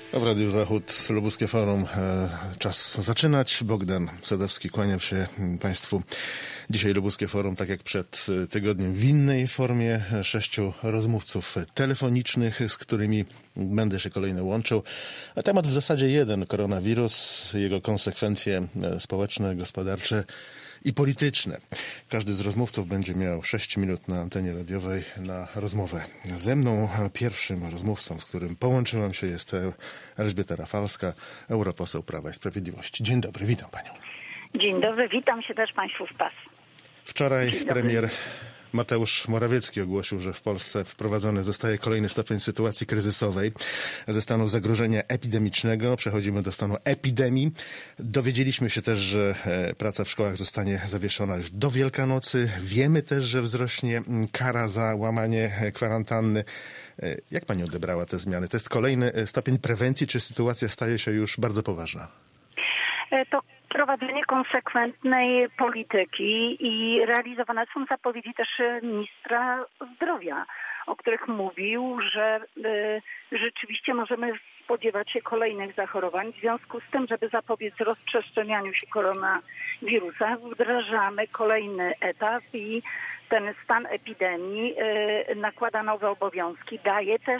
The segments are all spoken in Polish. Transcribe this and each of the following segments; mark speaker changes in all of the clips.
Speaker 1: W Radiu Zachód, Lubuskie Forum. Czas zaczynać. Bogdan Sadowski, kłaniam się Państwu. Dzisiaj Lubuskie Forum, tak jak przed tygodniem, w innej formie. 6 rozmówców telefonicznych, z którymi będę się kolejno łączył. A temat w zasadzie jeden. Koronawirus, jego konsekwencje społeczne, gospodarcze i polityczne. Każdy z rozmówców będzie miał 6 minut na antenie radiowej na rozmowę ze mną. Pierwszym rozmówcą, z którym połączyłam się, jest Elżbieta Rafalska, europoseł Prawa i Sprawiedliwości. Dzień dobry, witam Panią.
Speaker 2: Dzień dobry, witam się też Państwu w pas.
Speaker 1: Wczoraj premier Mateusz Morawiecki ogłosił, że w Polsce wprowadzony zostaje kolejny stopień sytuacji kryzysowej. Ze stanu zagrożenia epidemicznego przechodzimy do stanu epidemii. Dowiedzieliśmy się też, że praca w szkołach zostanie zawieszona już do Wielkanocy. Wiemy też, że wzrośnie kara za łamanie kwarantanny. Jak Pani odebrała te zmiany? To jest kolejny stopień prewencji, czy sytuacja staje się już bardzo poważna?
Speaker 2: To prowadzenie konsekwentnej polityki i realizowane są zapowiedzi też ministra zdrowia, o których mówił, że rzeczywiście możemy spodziewać się kolejnych zachorowań. W związku z tym, żeby zapobiec rozprzestrzenianiu się koronawirusa, wdrażamy kolejny etap i ten stan epidemii nakłada nowe obowiązki, daje też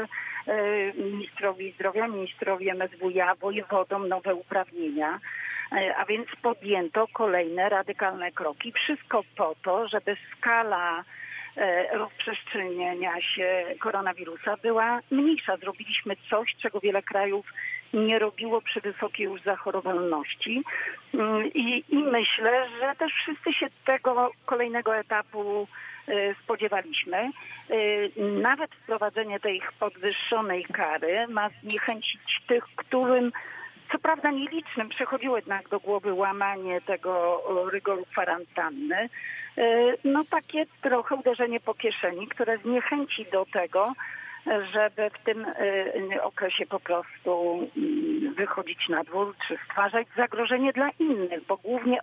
Speaker 2: ministrowi zdrowia, ministrowi MSWiA, wojewodom nowe uprawnienia. A więc podjęto kolejne radykalne kroki. Wszystko po to, żeby skala rozprzestrzeniania się koronawirusa była mniejsza. Zrobiliśmy coś, czego wiele krajów nie robiło przy wysokiej już zachorowalności. I myślę, że też wszyscy się tego kolejnego etapu spodziewaliśmy. Nawet wprowadzenie tej podwyższonej kary ma zniechęcić tych, którym co prawda nielicznym przechodziło jednak do głowy łamanie tego rygoru kwarantanny. No takie trochę uderzenie po kieszeni, które zniechęci do tego, żeby w tym okresie po prostu wychodzić na dwór, czy stwarzać zagrożenie dla innych, bo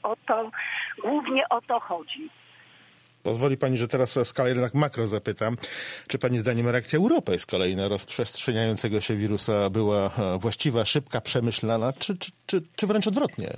Speaker 2: głównie o to chodzi.
Speaker 1: Pozwoli Pani, że teraz o skalę jednak makro zapytam. Czy Pani zdaniem reakcja Europy z kolei na rozprzestrzeniającego się wirusa była właściwa, szybka, przemyślana, czy wręcz odwrotnie?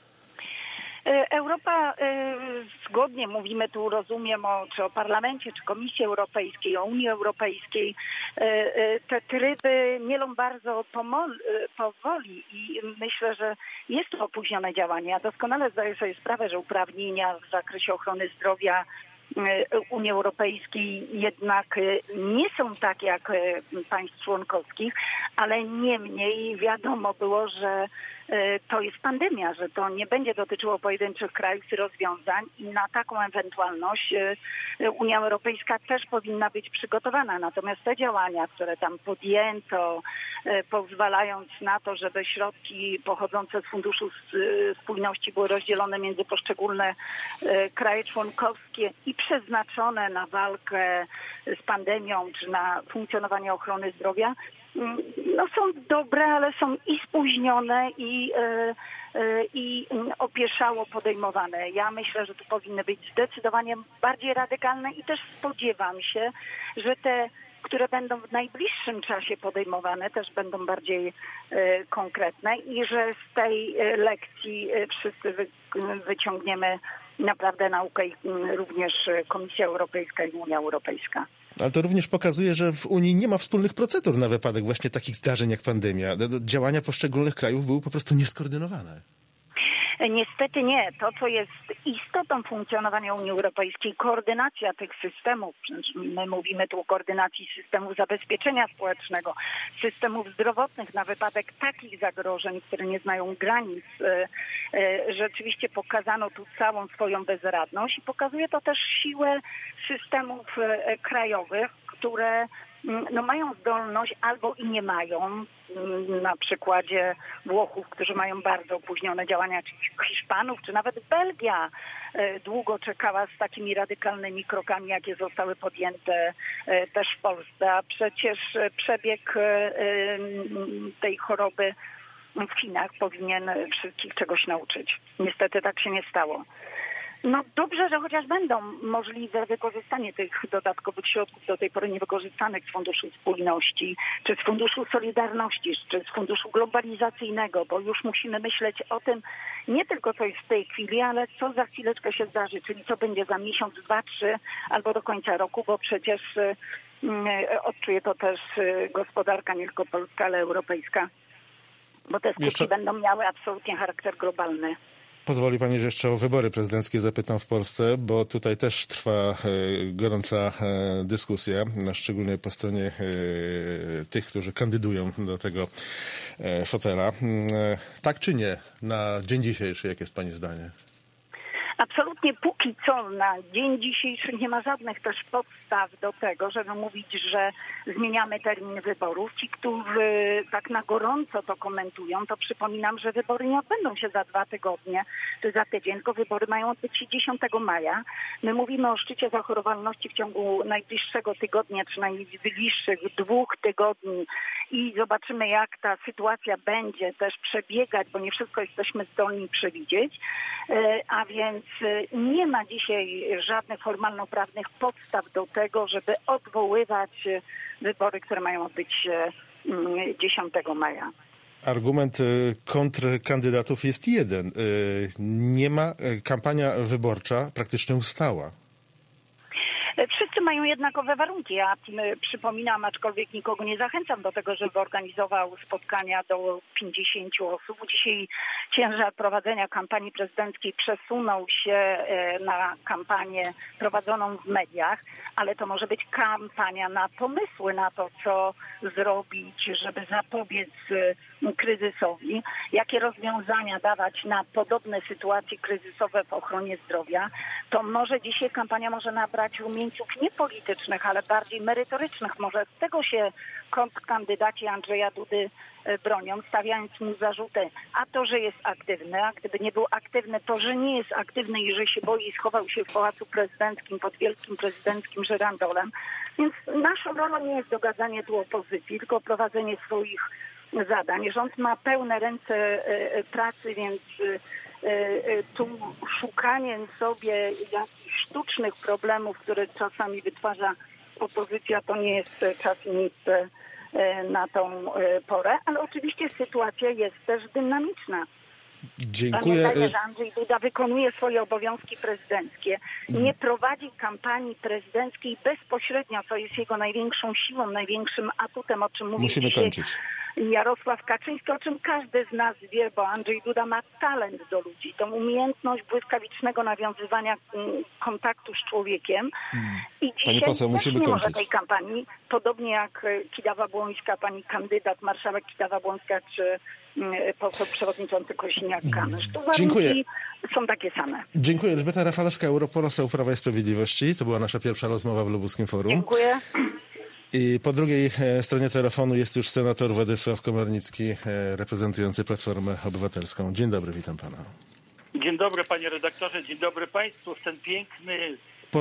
Speaker 2: Europa, zgodnie mówimy tu, rozumiem, czy o Parlamencie, czy Komisji Europejskiej, o Unii Europejskiej, te tryby mielą bardzo powoli i myślę, że jest to opóźnione działanie. Ja doskonale zdaję sobie sprawę, że uprawnienia w zakresie ochrony zdrowia Unii Europejskiej jednak nie są takie jak państw członkowskich, ale niemniej wiadomo było, że to jest pandemia, że to nie będzie dotyczyło pojedynczych krajów i rozwiązań i na taką ewentualność Unia Europejska też powinna być przygotowana. Natomiast te działania, które tam podjęto, pozwalając na to, żeby środki pochodzące z Funduszu Spójności były rozdzielone między poszczególne kraje członkowskie i przeznaczone na walkę z pandemią czy na funkcjonowanie ochrony zdrowia, no są dobre, ale są i spóźnione i opieszało podejmowane. Ja myślę, że tu powinny być zdecydowanie bardziej radykalne i też spodziewam się, że te, które będą w najbliższym czasie podejmowane, też będą bardziej konkretne i że z tej lekcji wszyscy wyciągniemy naprawdę naukę i również Komisja Europejska i Unia Europejska.
Speaker 1: Ale to również pokazuje, że w Unii nie ma wspólnych procedur na wypadek właśnie takich zdarzeń jak pandemia. Działania poszczególnych krajów były po prostu nieskoordynowane.
Speaker 2: Niestety nie. To, co jest istotą funkcjonowania Unii Europejskiej, koordynacja tych systemów, my mówimy tu o koordynacji systemów zabezpieczenia społecznego, systemów zdrowotnych na wypadek takich zagrożeń, które nie znają granic. Rzeczywiście pokazano tu całą swoją bezradność i pokazuje to też siłę systemów krajowych, które mają zdolność albo i nie mają. Na przykładzie Włochów, którzy mają bardzo opóźnione działania, czy Hiszpanów, czy nawet Belgia długo czekała z takimi radykalnymi krokami, jakie zostały podjęte też w Polsce. A przecież przebieg tej choroby w Chinach powinien wszystkich czegoś nauczyć. Niestety tak się nie stało. No dobrze, że chociaż będą możliwe wykorzystanie tych dodatkowych środków do tej pory niewykorzystanych z Funduszu Spójności, czy z Funduszu Solidarności, czy z Funduszu Globalizacyjnego, bo już musimy myśleć o tym nie tylko co jest w tej chwili, ale co za chwileczkę się zdarzy, czyli co będzie za miesiąc, 2, 3 albo do końca roku, bo przecież odczuje to też gospodarka, nie tylko polska, ale europejska, bo te skutki będą miały absolutnie charakter globalny.
Speaker 1: Pozwoli pani, że jeszcze o wybory prezydenckie zapytam w Polsce, bo tutaj też trwa gorąca dyskusja, szczególnie po stronie tych, którzy kandydują do tego fotela. Tak czy nie na dzień dzisiejszy, jakie jest pani zdanie?
Speaker 2: Absolutnie póki co na dzień dzisiejszy nie ma żadnych też podstaw do tego, żeby mówić, że zmieniamy termin wyborów. Ci, którzy tak na gorąco to komentują, to przypominam, że wybory nie odbędą się za 2 tygodnie czy za tydzień, tylko wybory mają odbyć się 10 maja. My mówimy o szczycie zachorowalności w ciągu najbliższego tygodnia, czy najbliższych 2 tygodni i zobaczymy, jak ta sytuacja będzie też przebiegać, bo nie wszystko jesteśmy zdolni przewidzieć. A więc nie ma dzisiaj żadnych formalno-prawnych podstaw do tego, żeby odwoływać wybory, które mają odbyć się 10 maja.
Speaker 1: Argument kontrkandydatów jest jeden. Nie ma, kampania wyborcza praktycznie ustała.
Speaker 2: Wszyscy mają jednakowe warunki. Ja przypominam, aczkolwiek nikogo nie zachęcam do tego, żeby organizował spotkania do 50 osób. Dzisiaj ciężar prowadzenia kampanii prezydenckiej przesunął się na kampanię prowadzoną w mediach, ale to może być kampania na pomysły na to, co zrobić, żeby zapobiec kryzysowi, jakie rozwiązania dawać na podobne sytuacje kryzysowe w ochronie zdrowia. To może dzisiaj kampania może nabrać rumieńców nie politycznych, ale bardziej merytorycznych. Może z tego się kontrkandydaci Andrzeja Dudy bronią, stawiając mu zarzuty, a to, że jest aktywny, a gdyby nie był aktywny, to, że nie jest aktywny i że się boi, schował się w pałacu prezydenckim pod wielkim prezydenckim żyrandolem. Więc naszą rolą nie jest dogadzanie tu opozycji, tylko prowadzenie swoich zadań. Rząd ma pełne ręce pracy, więc tu szukanie sobie jakichś sztucznych problemów, które czasami wytwarza opozycja, to nie jest czas i miejsce na tą porę, ale oczywiście sytuacja jest też dynamiczna.
Speaker 1: Dziękuję.
Speaker 2: Pamiętajmy, że Andrzej Duda wykonuje swoje obowiązki prezydenckie. Nie prowadzi kampanii prezydenckiej bezpośrednio, co jest jego największą siłą, największym atutem, o czym mówi
Speaker 1: Musimy kończyć.
Speaker 2: Jarosław Kaczyński, o czym każdy z nas wie, bo Andrzej Duda ma talent do ludzi, tą umiejętność błyskawicznego nawiązywania kontaktu z człowiekiem. I dzisiaj
Speaker 1: poseł,
Speaker 2: też
Speaker 1: musimy
Speaker 2: nie
Speaker 1: kończyć.
Speaker 2: może tej kampanii, podobnie jak Kidawa-Błońska, pani kandydat, marszałek Kidawa-Błońska, czy poseł przewodniczący Kosiniak-Kamysz. Tu warunki są takie same.
Speaker 1: Dziękuję. Elżbieta Rafalska, europoseł Prawa i Sprawiedliwości. To była nasza pierwsza rozmowa w Lubuskim Forum.
Speaker 2: Dziękuję.
Speaker 1: I po drugiej stronie telefonu jest już senator Władysław Komornicki, reprezentujący Platformę Obywatelską. Dzień dobry, witam pana.
Speaker 3: Dzień dobry, panie redaktorze, dzień dobry państwu. Ten piękny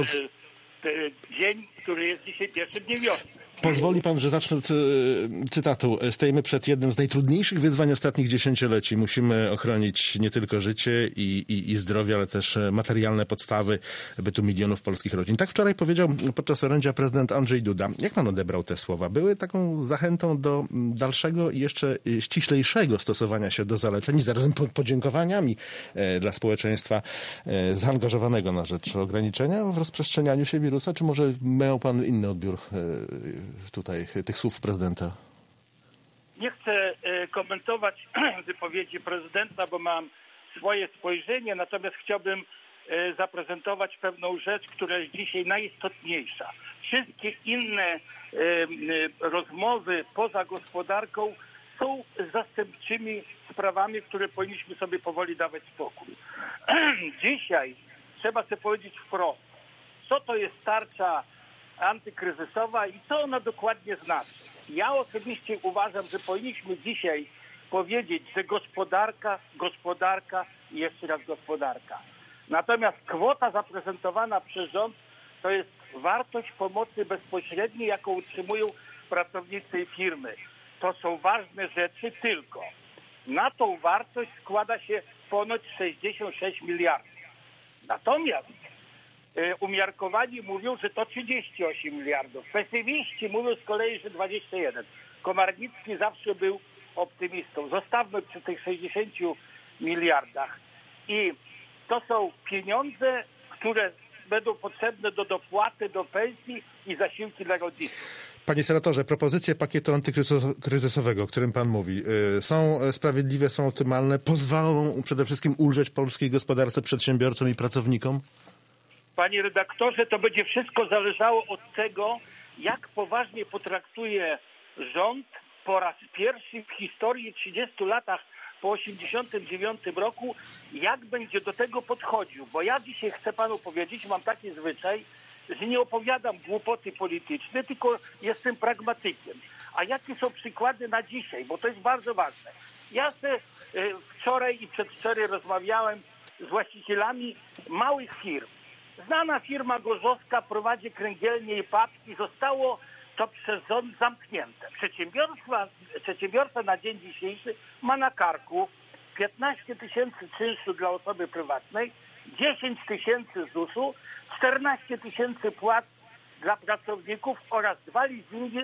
Speaker 3: dzień, który jest dzisiaj pierwszym dniem wiosny.
Speaker 1: Pozwoli pan, że zacznę od cytatu. Stajemy przed jednym z najtrudniejszych wyzwań ostatnich dziesięcioleci. Musimy ochronić nie tylko życie i zdrowie, ale też materialne podstawy bytu milionów polskich rodzin. Tak wczoraj powiedział podczas orędzia prezydent Andrzej Duda. Jak pan odebrał te słowa? Były taką zachętą do dalszego i jeszcze ściślejszego stosowania się do zaleceń, zarazem podziękowaniami dla społeczeństwa zaangażowanego na rzecz ograniczenia w rozprzestrzenianiu się wirusa, czy może miał pan inny odbiór tutaj tych słów prezydenta?
Speaker 3: Nie chcę komentować wypowiedzi prezydenta, bo mam swoje spojrzenie, natomiast chciałbym zaprezentować pewną rzecz, która jest dzisiaj najistotniejsza. Wszystkie inne rozmowy poza gospodarką są zastępczymi sprawami, które powinniśmy sobie powoli dawać spokój. Dzisiaj trzeba sobie powiedzieć wprost, co to jest tarcza antykryzysowa i co ona dokładnie znaczy. Ja osobiście uważam, że powinniśmy dzisiaj powiedzieć, że gospodarka i jeszcze raz gospodarka. Natomiast kwota zaprezentowana przez rząd to jest wartość pomocy bezpośredniej, jaką utrzymują pracownicy firmy. To są ważne rzeczy, tylko na tą wartość składa się ponoć 66 miliardów. Natomiast umiarkowani mówią, że to 38 miliardów. Pesymiści mówią z kolei, że 21. Komarnicki zawsze był optymistą. Zostawmy przy tych 60 miliardach. I to są pieniądze, które będą potrzebne do dopłaty, do pensji i zasiłki dla rodziców.
Speaker 1: Panie senatorze, propozycje pakietu antykryzysowego, o którym pan mówi, są sprawiedliwe, są optymalne, pozwolą przede wszystkim ulżyć polskiej gospodarce, przedsiębiorcom i pracownikom?
Speaker 3: Panie redaktorze, to będzie wszystko zależało od tego, jak poważnie potraktuje rząd po raz pierwszy w historii 30 latach po 89 roku, jak będzie do tego podchodził. Bo ja dzisiaj chcę panu powiedzieć, mam taki zwyczaj, że nie opowiadam głupoty polityczne, tylko jestem pragmatykiem. A jakie są przykłady na dzisiaj? Bo to jest bardzo ważne. Ja wczoraj i przedwczoraj rozmawiałem z właścicielami małych firm. Znana firma gorzowska prowadzi kręgielnie i papki. Zostało to przez rząd zamknięte. Przedsiębiorca na dzień dzisiejszy ma na karku 15 tysięcy czynszu dla osoby prywatnej, 10 tysięcy ZUS-u, 14 tysięcy płat dla pracowników oraz 2 leasingi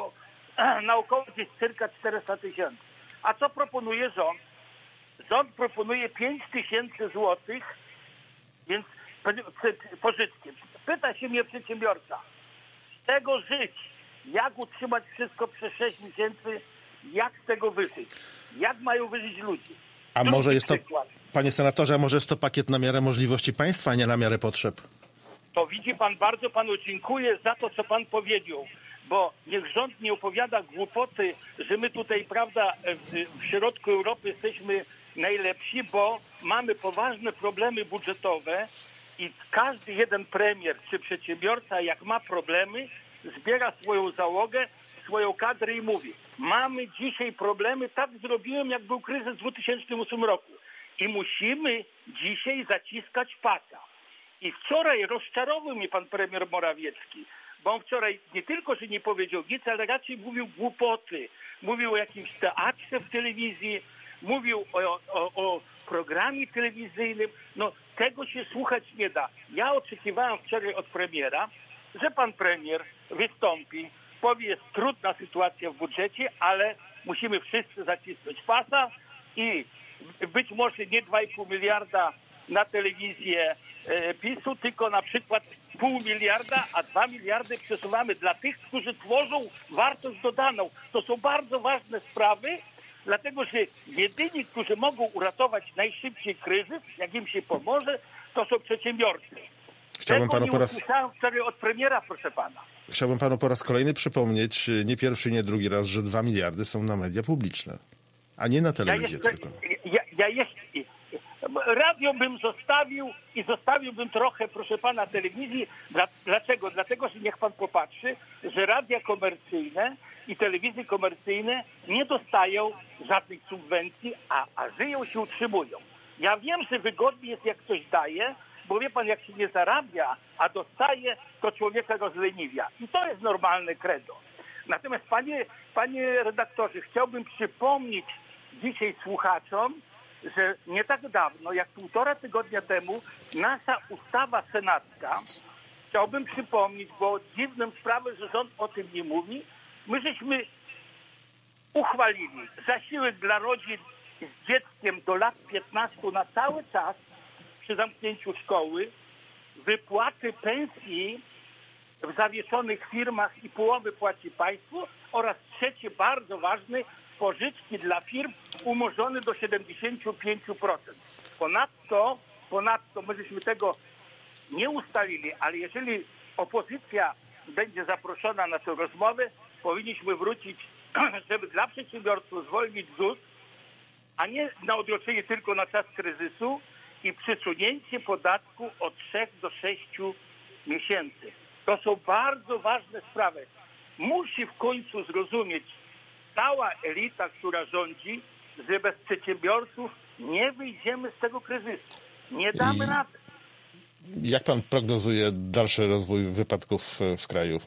Speaker 3: na około gdzieś cyrka 400 tysięcy. A co proponuje rząd? Rząd proponuje 5 tysięcy złotych, więc pożyczki. Pyta się mnie przedsiębiorca, z tego żyć, jak utrzymać wszystko przez 6 miesięcy, jak z tego wyżyć? Jak mają wyżyć ludzie?
Speaker 1: A może jest to, panie senatorze, a może jest to pakiet na miarę możliwości państwa, a nie na miarę potrzeb?
Speaker 3: To widzi pan, bardzo panu dziękuję za to, co pan powiedział, bo niech rząd nie opowiada głupoty, że my tutaj, prawda, w środku Europy jesteśmy najlepsi, bo mamy poważne problemy budżetowe i każdy jeden premier czy przedsiębiorca, jak ma problemy, zbiera swoją załogę, swoją kadrę i mówi: mamy dzisiaj problemy, tak zrobiłem, jak był kryzys w 2008 roku i musimy dzisiaj zaciskać pasa. I wczoraj rozczarował mnie pan premier Morawiecki, bo on wczoraj nie tylko, że nie powiedział nic, ale raczej mówił głupoty. Mówił o jakimś teatrze w telewizji, mówił o programie telewizyjnym. No tego się słuchać nie da. Ja oczekiwałem wczoraj od premiera, że pan premier wystąpi, powie, jest trudna sytuacja w budżecie, ale musimy wszyscy zacisnąć pasa i być może nie 2,5 miliarda na telewizję PiS-u, tylko na przykład 0,5 miliarda, a 2 miliardy przesuwamy dla tych, którzy tworzą wartość dodaną. To są bardzo ważne sprawy, dlatego że jedyni, którzy mogą uratować najszybciej kryzys, jak im się pomoże, to są przedsiębiorcy.
Speaker 1: Chciałbym
Speaker 3: panu usłyszałem wczoraj od premiera, proszę pana.
Speaker 1: Chciałbym panu po raz kolejny przypomnieć, nie pierwszy, nie drugi raz, że 2 miliardy są na media publiczne, a nie na telewizję tylko.
Speaker 3: Radio bym zostawił i zostawiłbym trochę, proszę pana, telewizji. Dlaczego? Dlatego, że niech pan popatrzy, że radia komercyjne i telewizje komercyjne nie dostają żadnych subwencji, a żyją się, utrzymują. Ja wiem, że wygodnie jest, jak ktoś daje, bo wie pan, jak się nie zarabia, a dostaje, to człowieka rozleniwia. I to jest normalne credo. Natomiast panie redaktorze, chciałbym przypomnieć dzisiaj słuchaczom, że nie tak dawno, jak 1,5 tygodnia temu, nasza ustawa senacka, chciałbym przypomnieć, bo dziwną sprawę, że rząd o tym nie mówi, my żeśmy uchwalili zasiłek dla rodzin z dzieckiem do lat 15 na cały czas przy zamknięciu szkoły, wypłaty pensji w zawieszonych firmach i połowy płaci państwu oraz trzecie, bardzo ważne, pożyczki dla firm umorzone do 75%. Ponadto my żeśmy tego nie ustalili, ale jeżeli opozycja będzie zaproszona na tę rozmowę, powinniśmy wrócić, żeby dla przedsiębiorców zwolnić ZUS, a nie na odroczenie tylko na czas kryzysu i przesunięcie podatku od 3 do 6 miesięcy. To są bardzo ważne sprawy. Musi w końcu zrozumieć cała elita, która rządzi, że bez przedsiębiorców nie wyjdziemy z tego kryzysu. Nie damy rady.
Speaker 1: Jak pan prognozuje dalszy rozwój wypadków w kraju?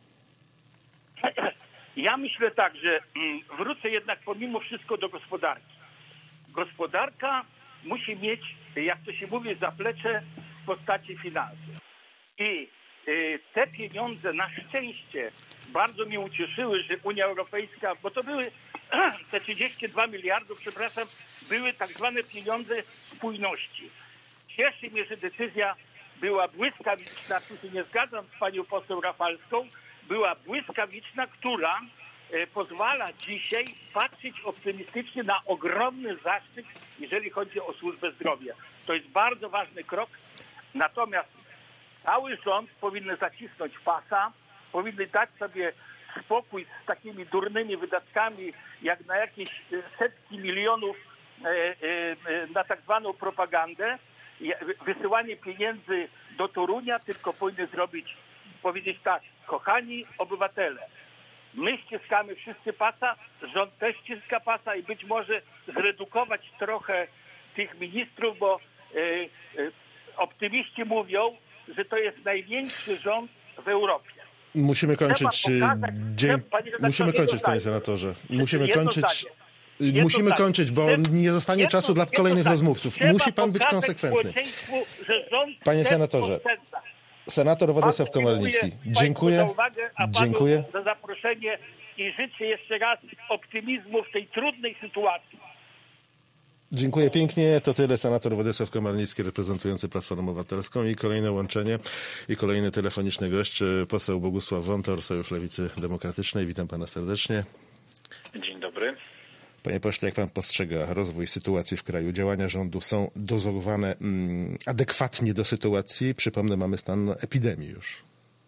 Speaker 3: Ja myślę tak, że wrócę jednak pomimo wszystko do gospodarki. Gospodarka musi mieć, jak to się mówi, zaplecze postaci finansów. I te pieniądze na szczęście bardzo mnie ucieszyły, że Unia Europejska, bo to były te 32 miliardów, przepraszam, były tak zwane pieniądze spójności. Cieszy mnie, że decyzja była błyskawiczna, tu się nie zgadzam z panią poseł Rafalską, była błyskawiczna, która pozwala dzisiaj patrzeć optymistycznie na ogromny zaszczyt, jeżeli chodzi o służbę zdrowia. To jest bardzo ważny krok, natomiast cały rząd powinien zacisnąć pasa, powinny dać sobie spokój z takimi durnymi wydatkami, jak na jakieś setki milionów na tak zwaną propagandę, wysyłanie pieniędzy do Torunia, tylko powinny powiedzieć tak, kochani obywatele, my ściskamy wszyscy pasa, rząd też ściska pasa i być może zredukować trochę tych ministrów, bo optymiści mówią, że to jest największy rząd w Europie.
Speaker 1: Musimy kończyć. Musimy kończyć, panie senatorze. Musimy kończyć, bo nie zostanie czasu dla kolejnych rozmówców. Musi pan być konsekwentny. Panie senatorze, senator Władysław Komarnicki, dziękuję.
Speaker 3: Za uwagę, a
Speaker 1: dziękuję
Speaker 3: za zaproszenie i życzę jeszcze raz optymizmu w tej trudnej sytuacji.
Speaker 1: Dziękuję pięknie. To tyle. Senator Władysław Komarnicki reprezentujący Platformę Obywatelską i kolejne łączenie i kolejny telefoniczny gość, poseł Bogusław Wontor, Sojusz Lewicy Demokratycznej. Witam pana serdecznie.
Speaker 4: Dzień dobry.
Speaker 1: Panie pośle, jak pan postrzega rozwój sytuacji w kraju? Działania rządu są dozowane adekwatnie do sytuacji? Przypomnę, mamy stan epidemii już.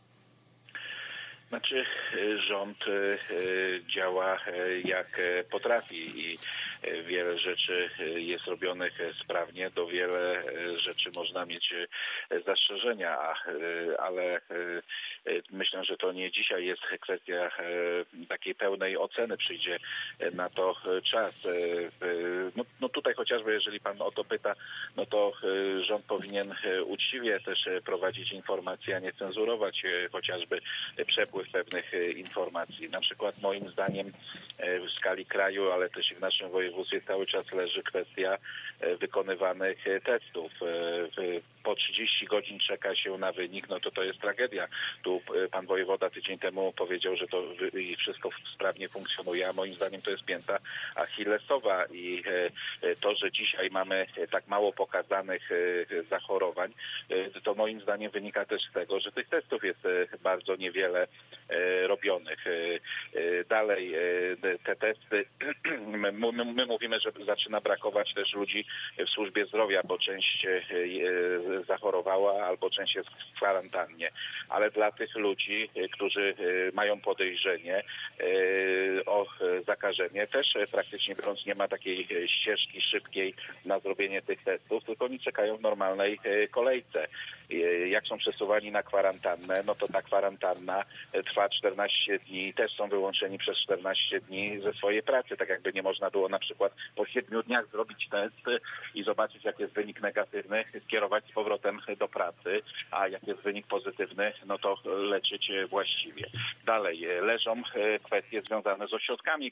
Speaker 4: Znaczy, rząd działa jak potrafi i wiele rzeczy jest robionych sprawnie, do wiele rzeczy można mieć zastrzeżenia, ale myślę, że to nie dzisiaj jest kwestia takiej pełnej oceny, przyjdzie na to czas. No tutaj chociażby, jeżeli pan o to pyta, no to rząd powinien uczciwie też prowadzić informacje, a nie cenzurować chociażby przepływ pewnych informacji. Na przykład moim zdaniem w skali kraju, ale też i w naszym województwie cały czas leży kwestia wykonywanych testów. Po 30 godzin czeka się na wynik, no to jest tragedia. Tu pan wojewoda tydzień temu powiedział, że to wszystko sprawnie funkcjonuje, a moim zdaniem to jest pięta achillesowa i to, że dzisiaj mamy tak mało pokazanych zachorowań, to moim zdaniem wynika też z tego, że tych testów jest bardzo niewiele robionych. Dalej te testy, my mówimy, że zaczyna brakować też ludzi w służbie zdrowia, bo część zachorowała albo część jest w kwarantannie, ale dla tych ludzi, którzy mają podejrzenie o zakażenie, też praktycznie biorąc nie ma takiej ścieżki szybkiej na zrobienie tych testów, tylko oni czekają w normalnej kolejce. Jak są przesuwani na kwarantannę, no to ta kwarantanna trwa 14 dni, też są wyłączeni przez 14 dni ze swojej pracy, tak jakby nie można było na przykład po 7 dniach zrobić test i zobaczyć, jak jest wynik negatywny, skierować z powrotem do pracy, a jak jest wynik pozytywny, no to leczyć właściwie. Dalej leżą kwestie związane z ośrodkami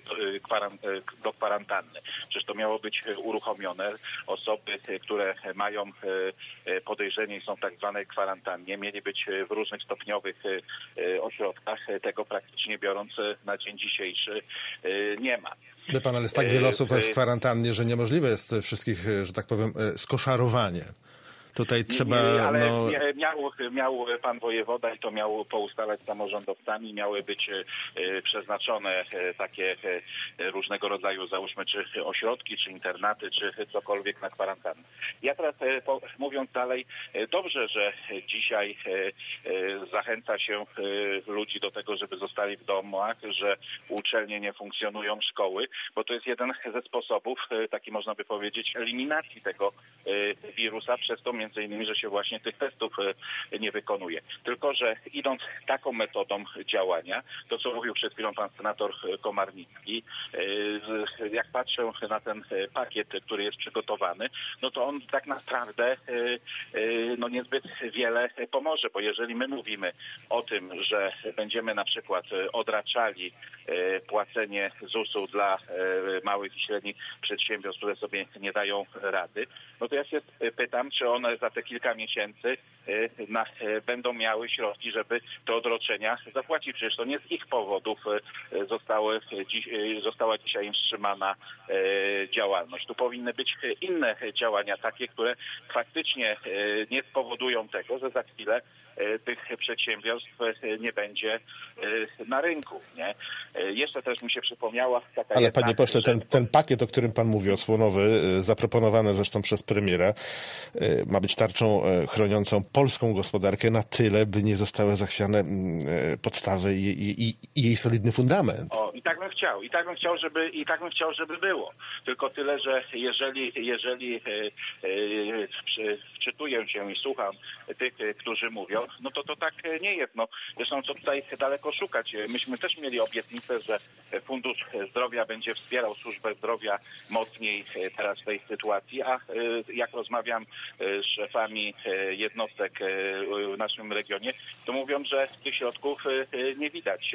Speaker 4: do kwarantanny. Przecież to miało być uruchomione. Osoby, które mają podejrzenie i są w tak zwanej kwarantannie, mieli być w różnych stopniowych ośrodkach. Tego praktycznie biorąc na dzień dzisiejszy nie ma.
Speaker 1: Wie pan, ale jest tak wiele osób w kwarantannie, że niemożliwe jest wszystkich, że tak powiem, skoszarowanie. Tutaj trzeba...
Speaker 4: Ale miał pan wojewoda i to miał poustalać z samorządowcami, miały być przeznaczone takie różnego rodzaju, załóżmy, czy ośrodki, czy internaty, czy cokolwiek na kwarantannę. Ja teraz mówiąc dalej, dobrze, że dzisiaj zachęca się ludzi do tego, żeby zostali w domach, że uczelnie nie funkcjonują, szkoły, bo to jest jeden ze sposobów, taki można by powiedzieć, eliminacji tego wirusa, przez to między innymi, że się właśnie tych testów nie wykonuje. Tylko że idąc taką metodą działania, to co mówił przed chwilą pan senator Komarnicki, jak patrzę na ten pakiet, który jest przygotowany, no to on tak naprawdę no niezbyt wiele pomoże, bo jeżeli my mówimy o tym, że będziemy na przykład odraczali płacenie ZUS-u dla małych i średnich przedsiębiorstw, które sobie nie dają rady, no to ja się pytam, czy one one za te kilka miesięcy będą miały środki, żeby te odroczenia zapłacić. Przecież to nie z ich powodów została dzisiaj im wstrzymana działalność. Tu powinny być inne działania, takie, które faktycznie nie spowodują tego, że za chwilę tych przedsiębiorstw nie będzie na rynku. Nie? Jeszcze też mi się przypomniała taka...
Speaker 1: Ale panie pośle, ten pakiet, o którym pan mówi, osłonowy, zaproponowany zresztą przez premiera, ma być tarczą chroniącą polską gospodarkę na tyle, by nie zostały zachwiane podstawy i jej solidny fundament.
Speaker 4: I tak bym chciał, żeby było. Tylko tyle, że jeżeli wczytuję się i słucham tych, którzy mówią, no to tak nie jest. No, zresztą co tutaj daleko szukać. Myśmy też mieli obietnicę, że Fundusz Zdrowia będzie wspierał służbę zdrowia mocniej teraz w tej sytuacji, a jak rozmawiam z szefami jednostek w naszym regionie, to mówią, że tych środków nie widać.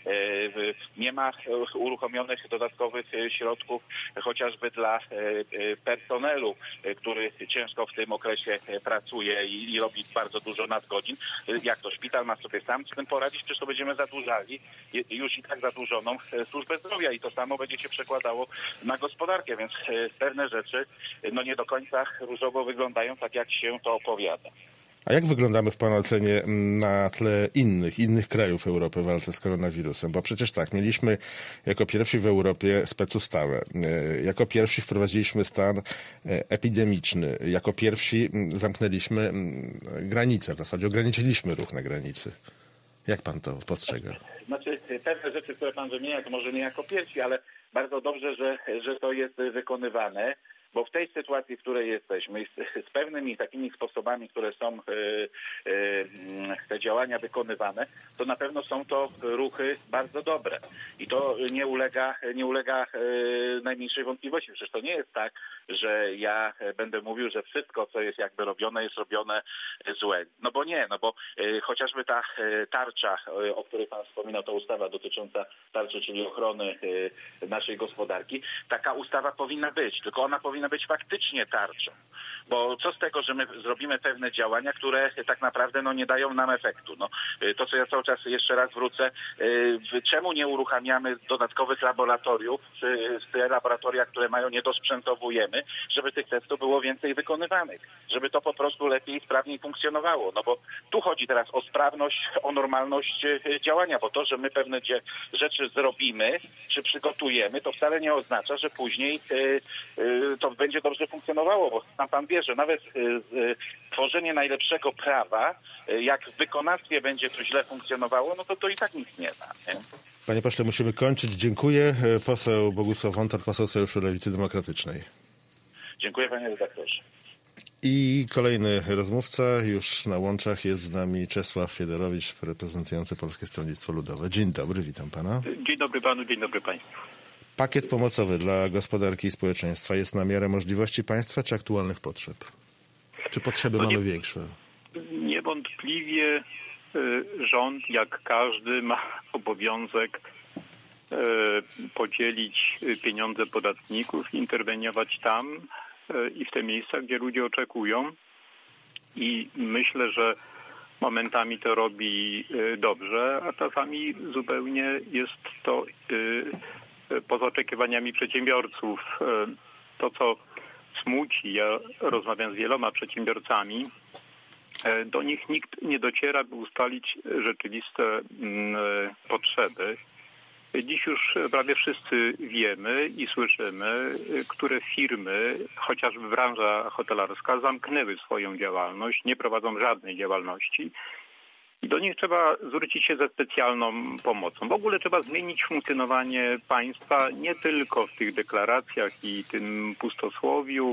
Speaker 4: Nie ma uruchomionych dodatkowych środków chociażby dla personelu, który ciężko w tym okresie pracuje i robi bardzo dużo nadgodzin. Jak to szpital ma sobie sam z tym poradzić? Przecież to będziemy zadłużali już i tak zadłużoną służbę zdrowia i to samo będzie się przekładało na gospodarkę, więc pewne rzeczy nie do końca różowo wyglądają tak, jak się to opowiada.
Speaker 1: A jak wyglądamy w pana ocenie na tle innych krajów Europy w walce z koronawirusem? Bo przecież tak, mieliśmy jako pierwsi w Europie specustawę, jako pierwsi wprowadziliśmy stan epidemiczny, jako pierwsi zamknęliśmy granice, w zasadzie ograniczyliśmy ruch na granicy. Jak pan to postrzega?
Speaker 4: Znaczy, pewne rzeczy, które pan wymienia, to może nie jako pierwsi, ale bardzo dobrze, że to jest wykonywane. Bo w tej sytuacji, w której jesteśmy, z pewnymi takimi sposobami, które są te działania wykonywane, to na pewno są to ruchy bardzo dobre. I to nie ulega najmniejszej wątpliwości. Przecież to nie jest tak, że ja będę mówił, że wszystko, co jest jakby robione, jest robione złe. No bo nie, bo chociażby ta tarcza, o której pan wspominał, ta ustawa dotycząca tarczy, czyli ochrony naszej gospodarki, taka ustawa powinna być, tylko ona powinna być faktycznie tarczą. Bo co z tego, że my zrobimy pewne działania, które tak naprawdę nie dają nam efektu. To, co ja cały czas jeszcze raz wrócę, czemu nie uruchamiamy dodatkowych laboratoriów, czy te laboratoria, które mają, nie dosprzętowujemy, żeby tych testów było więcej wykonywanych, żeby to po prostu lepiej i sprawniej funkcjonowało. Bo tu chodzi teraz o sprawność, o normalność działania, bo to, że my pewne rzeczy zrobimy, czy przygotujemy, to wcale nie oznacza, że później to będzie dobrze funkcjonowało, bo sam pan wie, że nawet tworzenie najlepszego prawa, jak w wykonawstwie będzie to źle funkcjonowało, to i tak nic nie da. Nie?
Speaker 1: Panie pośle, musimy kończyć. Dziękuję. Poseł Bogusław Wontor, poseł Sojuszu Lewicy Demokratycznej.
Speaker 4: Dziękuję, panie redaktorze.
Speaker 1: I kolejny rozmówca już na łączach jest z nami Czesław Fiedorowicz, reprezentujący Polskie Stronnictwo Ludowe. Dzień dobry, witam pana.
Speaker 5: Dzień dobry panu, dzień dobry państwu.
Speaker 1: Pakiet pomocowy dla gospodarki i społeczeństwa jest na miarę możliwości państwa czy aktualnych potrzeb? Czy potrzeby mamy większe?
Speaker 5: Niewątpliwie rząd, jak każdy, ma obowiązek podzielić pieniądze podatników, interweniować tam i w te miejsca, gdzie ludzie oczekują. I myślę, że momentami to robi dobrze, a czasami zupełnie jest to poza oczekiwaniami przedsiębiorców. To, co smuci, ja rozmawiam z wieloma przedsiębiorcami, do nich nikt nie dociera, by ustalić rzeczywiste potrzeby. Dziś już prawie wszyscy wiemy i słyszymy, które firmy, chociażby branża hotelarska, zamknęły swoją działalność, nie prowadzą żadnej działalności. I do nich trzeba zwrócić się ze specjalną pomocą. W ogóle trzeba zmienić funkcjonowanie państwa nie tylko w tych deklaracjach i tym pustosłowiu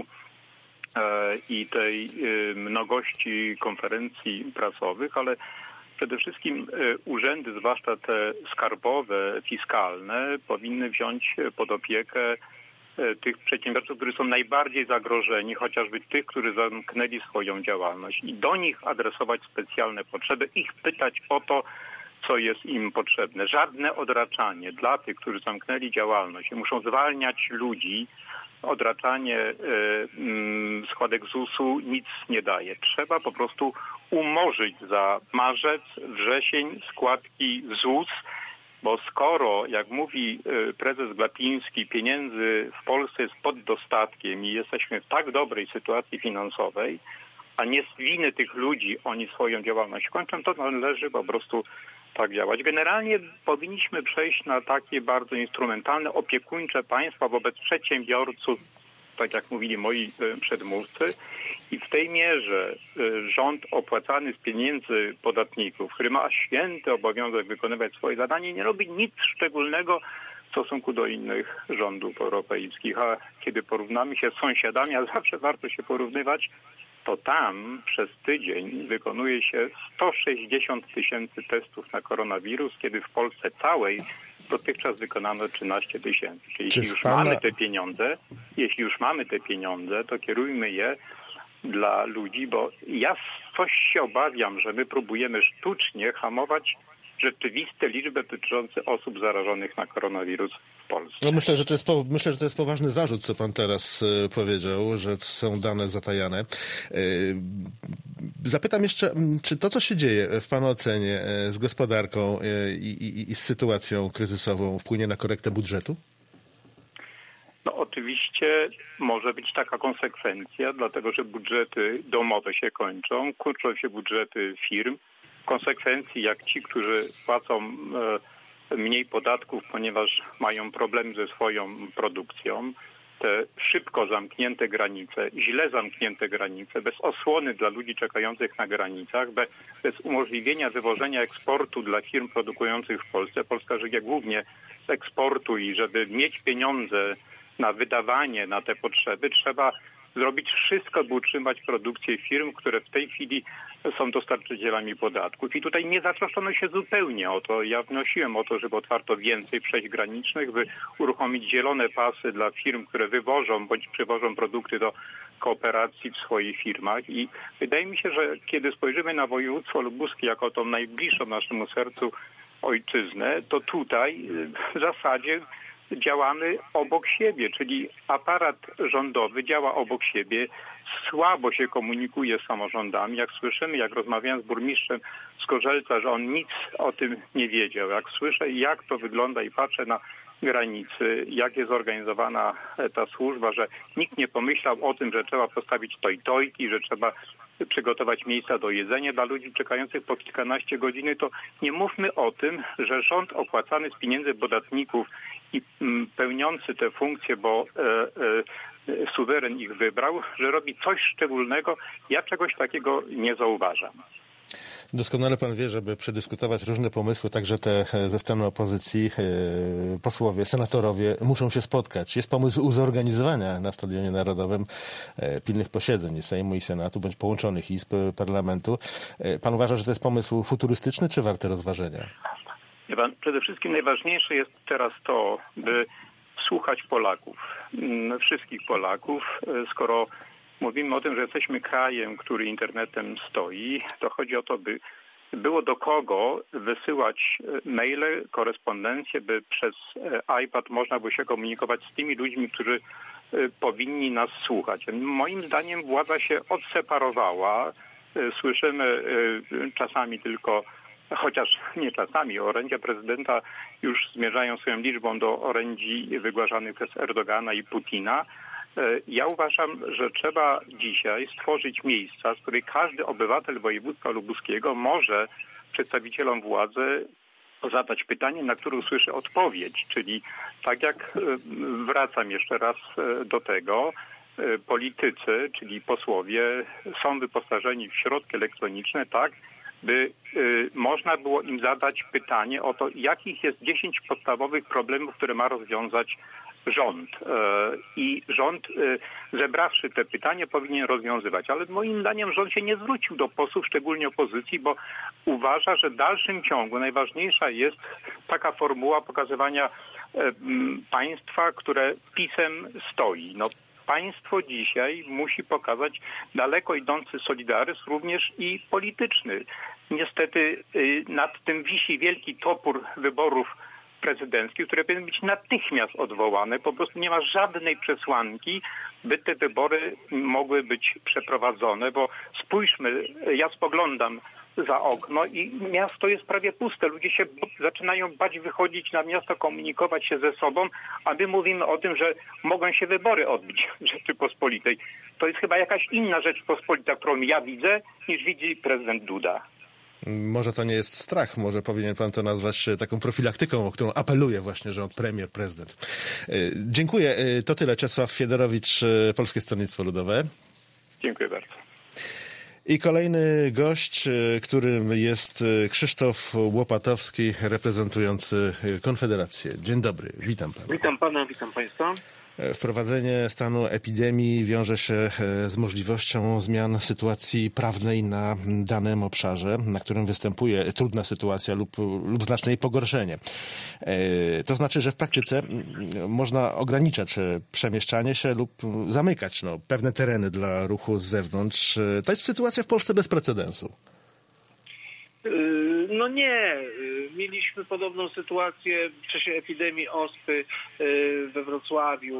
Speaker 5: i tej mnogości konferencji prasowych, ale przede wszystkim urzędy, zwłaszcza te skarbowe, fiskalne, powinny wziąć pod opiekę tych przedsiębiorców, którzy są najbardziej zagrożeni, chociażby tych, którzy zamknęli swoją działalność i do nich adresować specjalne potrzeby, ich pytać o to, co jest im potrzebne. Żadne odraczanie dla tych, którzy zamknęli działalność i muszą zwalniać ludzi. Odraczanie składek ZUS-u nic nie daje. Trzeba po prostu umorzyć za marzec, wrzesień składki ZUS, bo skoro, jak mówi prezes Glapiński, pieniędzy w Polsce jest pod dostatkiem i jesteśmy w tak dobrej sytuacji finansowej, a nie z winy tych ludzi oni swoją działalność kończą, to należy po prostu tak działać. Generalnie powinniśmy przejść na takie bardzo instrumentalne, opiekuńcze państwa wobec przedsiębiorców, tak jak mówili moi przedmówcy. I w tej mierze rząd opłacany z pieniędzy podatników, który ma święty obowiązek wykonywać swoje zadanie, nie robi nic szczególnego w stosunku do innych rządów europejskich. A kiedy porównamy się z sąsiadami, a zawsze warto się porównywać, to tam przez tydzień wykonuje się 160 000 testów na koronawirus, kiedy w Polsce całej dotychczas wykonano 13 000. Czyli jeśli już mamy te pieniądze, to kierujmy je dla ludzi, bo ja coś się obawiam, że my próbujemy sztucznie hamować rzeczywiste liczby dotyczące osób zarażonych na koronawirus w Polsce.
Speaker 1: No myślę, że to jest poważny zarzut, co pan teraz powiedział, że są dane zatajane. Zapytam jeszcze, czy to, co się dzieje w pana ocenie z gospodarką i z sytuacją kryzysową, wpłynie na korektę budżetu?
Speaker 5: No oczywiście może być taka konsekwencja, dlatego że budżety domowe się kończą się budżety firm. W konsekwencji jak ci, którzy płacą mniej podatków, ponieważ mają problem ze swoją produkcją, te szybko zamknięte granice, źle zamknięte granice, bez osłony dla ludzi czekających na granicach, bez umożliwienia wywożenia eksportu dla firm produkujących w Polsce. Polska żyje głównie z eksportu i żeby mieć pieniądze na wydawanie na te potrzeby, trzeba zrobić wszystko, by utrzymać produkcję firm, które w tej chwili są dostarczycielami podatków. I tutaj nie zatroszczono się zupełnie o to. Ja wnosiłem o to, żeby otwarto więcej przejść granicznych, by uruchomić zielone pasy dla firm, które wywożą bądź przywożą produkty do kooperacji w swoich firmach. I wydaje mi się, że kiedy spojrzymy na województwo lubuskie jako tą najbliższą naszemu sercu ojczyznę, to tutaj w zasadzie działamy obok siebie, czyli aparat rządowy działa obok siebie, słabo się komunikuje z samorządami. Jak słyszymy, jak rozmawiałem z burmistrzem Zgorzelca, że on nic o tym nie wiedział. Jak słyszę, jak to wygląda i patrzę na granicy, jak jest zorganizowana ta służba, że nikt nie pomyślał o tym, że trzeba postawić tojki, że trzeba przygotować miejsca do jedzenia dla ludzi czekających po kilkanaście godzin, to nie mówmy o tym, że rząd opłacany z pieniędzy podatników i pełniący te funkcje, bo suweren ich wybrał, że robi coś szczególnego. Ja czegoś takiego nie zauważam.
Speaker 1: Doskonale pan wie, żeby przedyskutować różne pomysły, także te ze strony opozycji, posłowie, senatorowie muszą się spotkać. Jest pomysł zorganizowania na Stadionie Narodowym pilnych posiedzeń Sejmu i Senatu, bądź połączonych izb parlamentu. Pan uważa, że to jest pomysł futurystyczny, czy warty rozważenia?
Speaker 5: Przede wszystkim najważniejsze jest teraz to, by słuchać Polaków, wszystkich Polaków. Skoro mówimy o tym, że jesteśmy krajem, który internetem stoi, to chodzi o to, by było do kogo wysyłać maile, korespondencję, by przez iPad można było się komunikować z tymi ludźmi, którzy powinni nas słuchać. Moim zdaniem władza się odseparowała. Słyszymy czasami tylko, chociaż nie czasami, orędzia prezydenta już zmierzają swoją liczbą do orędzi wygłaszanych przez Erdogana i Putina. Ja uważam, że trzeba dzisiaj stworzyć miejsca, z których każdy obywatel województwa lubuskiego może przedstawicielom władzy zadać pytanie, na które usłyszy odpowiedź. Czyli tak jak wracam jeszcze raz do tego, politycy, czyli posłowie są wyposażeni w środki elektroniczne tak, by można było im zadać pytanie o to, jakich jest 10 podstawowych problemów, które ma rozwiązać rząd. I rząd, zebrawszy te pytania, powinien rozwiązywać. Ale moim zdaniem rząd się nie zwrócił do posłów, szczególnie opozycji, bo uważa, że w dalszym ciągu najważniejsza jest taka formuła pokazywania państwa, które PiS-em stoi. No, państwo dzisiaj musi pokazać daleko idący solidaryzm, również i polityczny. niestety nad tym wisi wielki topór wyborów prezydenckich, które powinny być natychmiast odwołane. Po prostu nie ma żadnej przesłanki, by te wybory mogły być przeprowadzone, bo spójrzmy, ja spoglądam za okno i miasto jest prawie puste. Ludzie się zaczynają bać wychodzić na miasto, komunikować się ze sobą, a my mówimy o tym, że mogą się wybory odbyć w Rzeczypospolitej. To jest chyba jakaś inna Rzeczypospolita, którą ja widzę, niż widzi prezydent Duda.
Speaker 1: Może to nie jest strach, może powinien pan to nazwać taką profilaktyką, o którą apeluje właśnie rząd, premier, prezydent. Dziękuję. To tyle. Czesław Fiedorowicz, Polskie Stronnictwo Ludowe.
Speaker 5: Dziękuję bardzo.
Speaker 1: I kolejny gość, którym jest Krzysztof Łopatowski, reprezentujący Konfederację. Dzień dobry, witam pana.
Speaker 6: Witam pana, witam państwa.
Speaker 1: Wprowadzenie stanu epidemii wiąże się z możliwością zmian sytuacji prawnej na danym obszarze, na którym występuje trudna sytuacja lub znaczne jej pogorszenie. To znaczy, że w praktyce można ograniczać przemieszczanie się lub zamykać pewne tereny dla ruchu z zewnątrz. To jest sytuacja w Polsce bez precedensu.
Speaker 6: No nie. Mieliśmy podobną sytuację w czasie epidemii ospy we Wrocławiu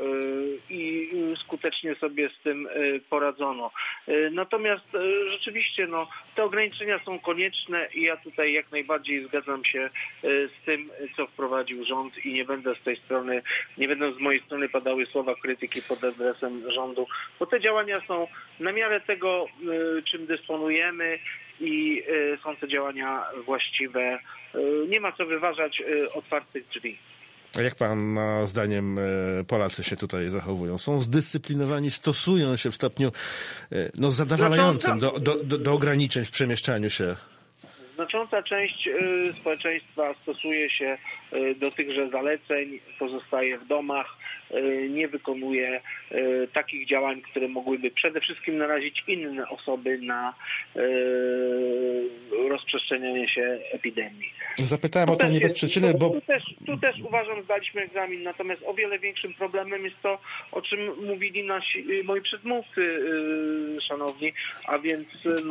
Speaker 6: i skutecznie sobie z tym poradzono. Natomiast rzeczywiście te ograniczenia są konieczne i ja tutaj jak najbardziej zgadzam się z tym, co wprowadził rząd i nie będą z mojej strony padały słowa krytyki pod adresem rządu, bo te działania są na miarę tego, czym dysponujemy i są to działania właściwe. Nie ma co wyważać otwartych drzwi.
Speaker 1: A jak pana zdaniem Polacy się tutaj zachowują? Są zdyscyplinowani, stosują się w stopniu zadowalającym do ograniczeń w przemieszczaniu się?
Speaker 6: Znacząca część społeczeństwa stosuje się do tychże zaleceń, pozostaje w domach, nie wykonuje takich działań, które mogłyby przede wszystkim narazić inne osoby na rozprzestrzenianie się epidemii.
Speaker 1: Zapytałem o to nie bez przyczyny, bo...
Speaker 6: Tu też uważam, zdaliśmy egzamin, natomiast o wiele większym problemem jest to, o czym mówili moi przedmówcy szanowni, a więc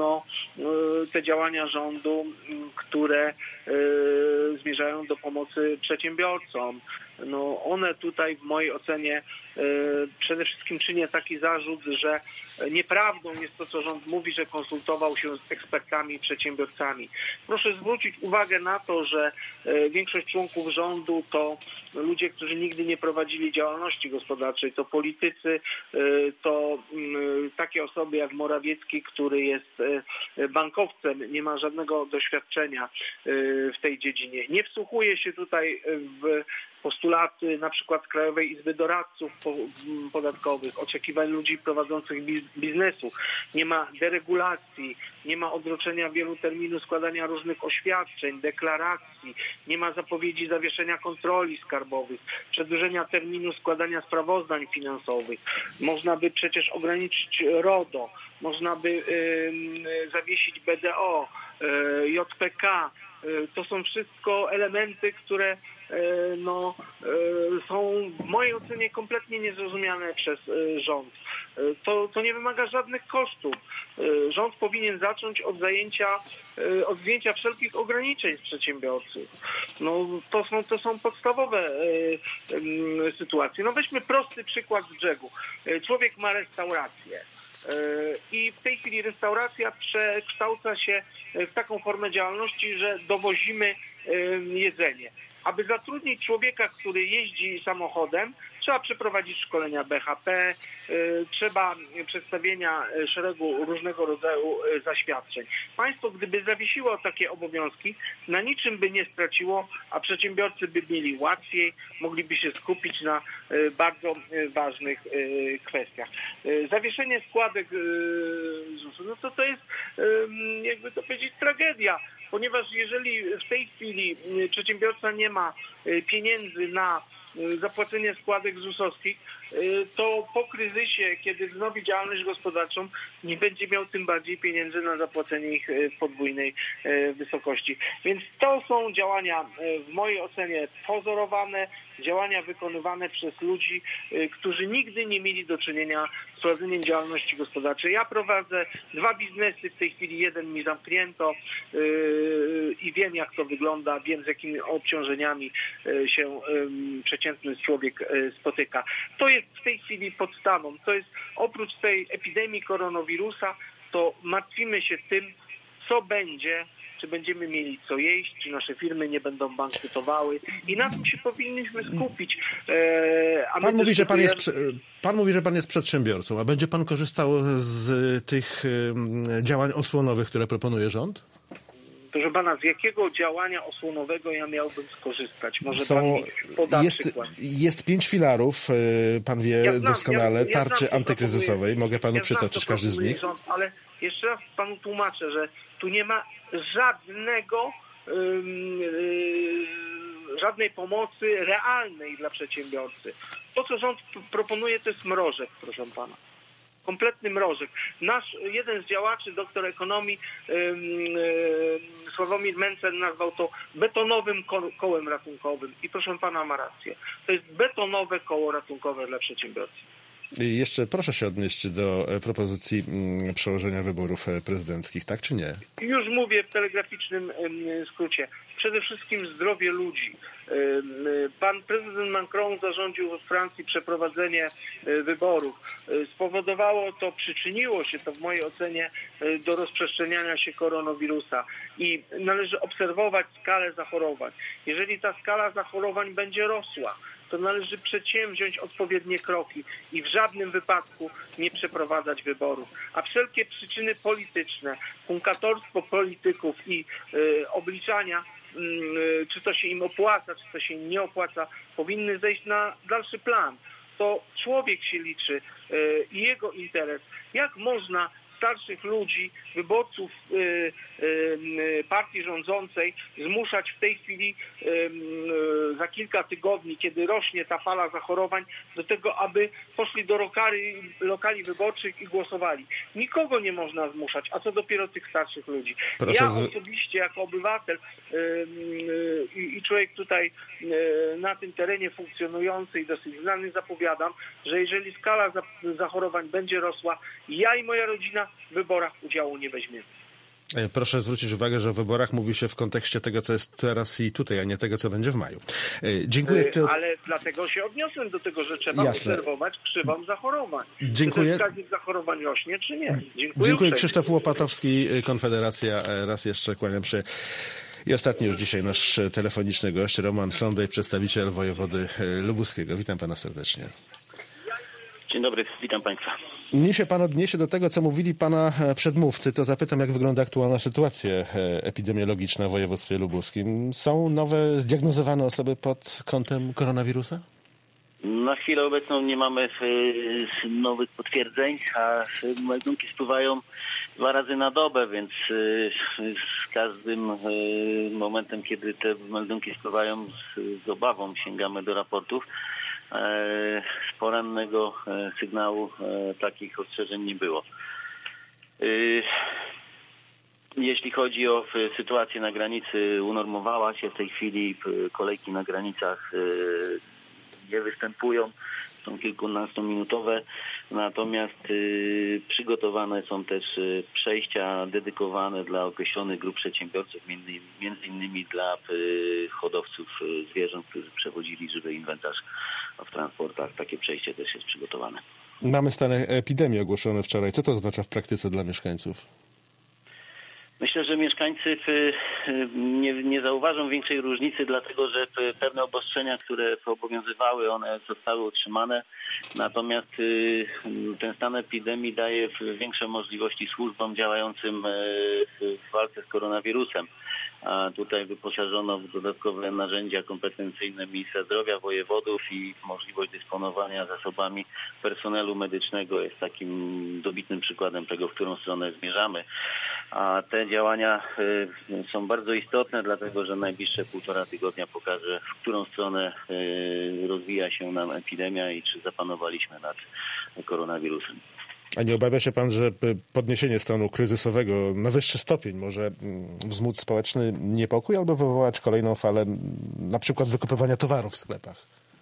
Speaker 6: te działania rządu, które zmierzają do pomocy przedsiębiorcom. One tutaj w mojej ocenie przede wszystkim czynię taki zarzut, że nieprawdą jest to, co rząd mówi, że konsultował się z ekspertami i przedsiębiorcami. Proszę zwrócić uwagę na to, że większość członków rządu to ludzie, którzy nigdy nie prowadzili działalności gospodarczej, to politycy, to takie osoby jak Morawiecki, który jest bankowcem, nie ma żadnego doświadczenia w tej dziedzinie. Nie wsłuchuje się tutaj w postulaty na przykład Krajowej Izby Doradców Podatkowych, oczekiwań ludzi prowadzących biznesu. Nie ma deregulacji, nie ma odroczenia wielu terminów składania różnych oświadczeń, deklaracji, nie ma zapowiedzi zawieszenia kontroli skarbowych, przedłużenia terminu składania sprawozdań finansowych. Można by przecież ograniczyć RODO, można by zawiesić BDO, JPK. To są wszystko elementy, które są w mojej ocenie kompletnie niezrozumiane przez rząd. To nie wymaga żadnych kosztów. Rząd powinien zacząć od zdjęcia wszelkich ograniczeń z przedsiębiorców. To są podstawowe sytuacje. Weźmy prosty przykład z brzegu. Człowiek ma restaurację i w tej chwili restauracja przekształca się w taką formę działalności, że dowozimy jedzenie. Aby zatrudnić człowieka, który jeździ samochodem, trzeba przeprowadzić szkolenia BHP, trzeba przedstawienia szeregu różnego rodzaju zaświadczeń. Państwo, gdyby zawiesiło takie obowiązki, na niczym by nie straciło, a przedsiębiorcy by mieli łatwiej, mogliby się skupić na bardzo ważnych kwestiach. Zawieszenie składek ZUS-u, to jest, jakby to powiedzieć, tragedia. Ponieważ jeżeli w tej chwili przedsiębiorca nie ma pieniędzy na zapłacenie składek ZUS-owskich, to po kryzysie, kiedy wznowi działalność gospodarczą, nie będzie miał tym bardziej pieniędzy na zapłacenie ich w podwójnej wysokości. Więc to są działania w mojej ocenie pozorowane, działania wykonywane przez ludzi, którzy nigdy nie mieli do czynienia z prowadzeniem działalności gospodarczej. Ja prowadzę 2 biznesy, w tej chwili jeden mi zamknięto i wiem, jak to wygląda, wiem, z jakimi obciążeniami się przeciętny człowiek spotyka. To jest w tej chwili podstawą. To jest oprócz tej epidemii koronawirusa, to martwimy się tym, co będzie, czy będziemy mieli co jeść, czy nasze firmy nie będą bankrutowały i na tym się powinniśmy skupić.
Speaker 1: Pan mówi, że pan jest przedsiębiorcą, a będzie pan korzystał z tych działań osłonowych, które proponuje rząd?
Speaker 6: Proszę pana, z jakiego działania osłonowego ja miałbym skorzystać? Może pan mi poda przykład.
Speaker 1: Jest 5 filarów, pan wie doskonale, tarczy antykryzysowej. Mogę panu przytoczyć każdy z nich.
Speaker 6: Rząd, ale jeszcze raz panu tłumaczę, że tu nie ma żadnej pomocy realnej dla przedsiębiorcy. To, co rząd proponuje, to jest mrożek, proszę pana. Kompletny mrożek. Jeden z działaczy, doktor ekonomii, Sławomir Mencen, nazwał to betonowym kołem ratunkowym. I proszę pana, ma rację. To jest betonowe koło ratunkowe dla przedsiębiorcy.
Speaker 1: Jeszcze proszę się odnieść do propozycji przełożenia wyborów prezydenckich, tak czy nie?
Speaker 6: Już mówię w telegraficznym skrócie. Przede wszystkim zdrowie ludzi. Pan prezydent Macron zarządził w Francji przeprowadzenie wyborów. Przyczyniło się to w mojej ocenie do rozprzestrzeniania się koronawirusa i należy obserwować skalę zachorowań. Jeżeli ta skala zachorowań będzie rosła, to należy przedsięwziąć odpowiednie kroki i w żadnym wypadku nie przeprowadzać wyborów. A wszelkie przyczyny polityczne, funkatorstwo polityków i obliczania, czy to się im opłaca, czy to się im nie opłaca, powinny zejść na dalszy plan. To człowiek się liczy i jego interes. Jak można starszych ludzi, wyborców partii rządzącej zmuszać w tej chwili za kilka tygodni, kiedy rośnie ta fala zachorowań, do tego, aby poszli do lokali wyborczych i głosowali. Nikogo nie można zmuszać, a co dopiero tych starszych ludzi. Ja osobiście jako obywatel i człowiek tutaj na tym terenie funkcjonujący i dosyć znany zapowiadam, że jeżeli skala zachorowań będzie rosła, ja i moja rodzina w wyborach udziału nie weźmiemy.
Speaker 1: Proszę zwrócić uwagę, że o wyborach mówi się w kontekście tego, co jest teraz i tutaj, a nie tego, co będzie w maju. Dziękuję.
Speaker 6: Ale dlatego się odniosłem do tego, że trzeba obserwować krzywą zachorowań.
Speaker 1: Dziękuję.
Speaker 6: Czy ten wskaźnik zachorowań rośnie, czy nie?
Speaker 1: Dziękuję. Krzysztof Łopatowski, Konfederacja. Raz jeszcze kłaniam się. I ostatni już dzisiaj nasz telefoniczny gość, Roman Sondej, przedstawiciel wojewody lubuskiego. Witam pana serdecznie.
Speaker 7: Dzień dobry, witam państwa.
Speaker 1: Nim się pan odniesie do tego, co mówili pana przedmówcy, to zapytam, jak wygląda aktualna sytuacja epidemiologiczna w województwie lubuskim. Są nowe zdiagnozowane osoby pod kątem koronawirusa?
Speaker 7: Na chwilę obecną nie mamy nowych potwierdzeń, a meldunki spływają 2 razy na dobę, więc z każdym momentem, kiedy te meldunki spływają, z obawą sięgamy do raportów. Z porannego sygnału takich ostrzeżeń nie było. Jeśli chodzi o sytuację na granicy, unormowała się w tej chwili, kolejki na granicach nie występują, są kilkunastominutowe, natomiast przygotowane są też przejścia dedykowane dla określonych grup przedsiębiorców, między innymi dla hodowców zwierząt, którzy przewozili żywy inwentarz w transportach. Takie przejście też jest przygotowane.
Speaker 1: Mamy stan epidemii ogłoszony wczoraj. Co to oznacza w praktyce dla mieszkańców?
Speaker 7: Myślę, że mieszkańcy nie zauważą większej różnicy, dlatego że pewne obostrzenia, które obowiązywały, one zostały utrzymane. Natomiast ten stan epidemii daje większe możliwości służbom działającym w walce z koronawirusem. A tutaj wyposażono w dodatkowe narzędzia kompetencyjne ministra zdrowia, wojewodów i możliwość dysponowania zasobami personelu medycznego jest takim dobitnym przykładem tego, w którą stronę zmierzamy. A te działania są bardzo istotne, dlatego że najbliższe 1,5 tygodnia pokaże, w którą stronę rozwija się nam epidemia i czy zapanowaliśmy nad koronawirusem.
Speaker 1: A nie obawia się pan, że podniesienie stanu kryzysowego na wyższy stopień może wzmóc społeczny niepokój albo wywołać kolejną falę na przykład wykupywania towarów w sklepach?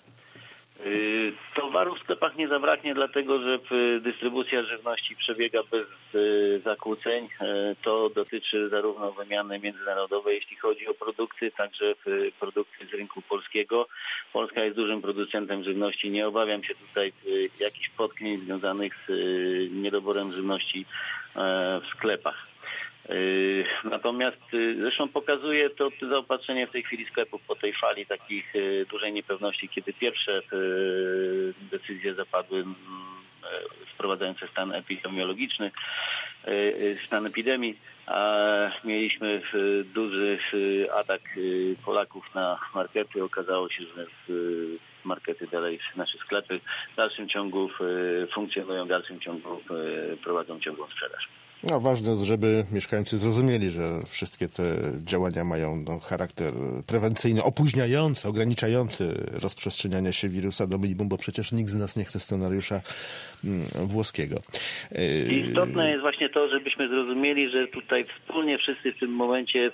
Speaker 7: Towaru w sklepach nie zabraknie, dlatego że dystrybucja żywności przebiega bez zakłóceń. To dotyczy zarówno wymiany międzynarodowej, jeśli chodzi o produkty, także produkty z rynku polskiego. Polska jest dużym producentem żywności. Nie obawiam się tutaj jakichś potknięć związanych z niedoborem żywności w sklepach. Natomiast zresztą pokazuje to zaopatrzenie w tej chwili sklepów po tej fali takich dużej niepewności, kiedy pierwsze decyzje zapadły wprowadzające stan epidemiologiczny, stan epidemii, a mieliśmy duży atak Polaków na markety. Okazało się, że markety dalej, nasze sklepy w dalszym ciągu funkcjonują, w dalszym ciągu prowadzą ciągłą sprzedaż.
Speaker 1: No, ważne jest, żeby mieszkańcy zrozumieli, że wszystkie te działania mają charakter prewencyjny, opóźniający, ograniczający rozprzestrzenianie się wirusa do minimum, bo przecież nikt z nas nie chce scenariusza włoskiego.
Speaker 7: Istotne jest właśnie to, żebyśmy zrozumieli, że tutaj wspólnie wszyscy w tym momencie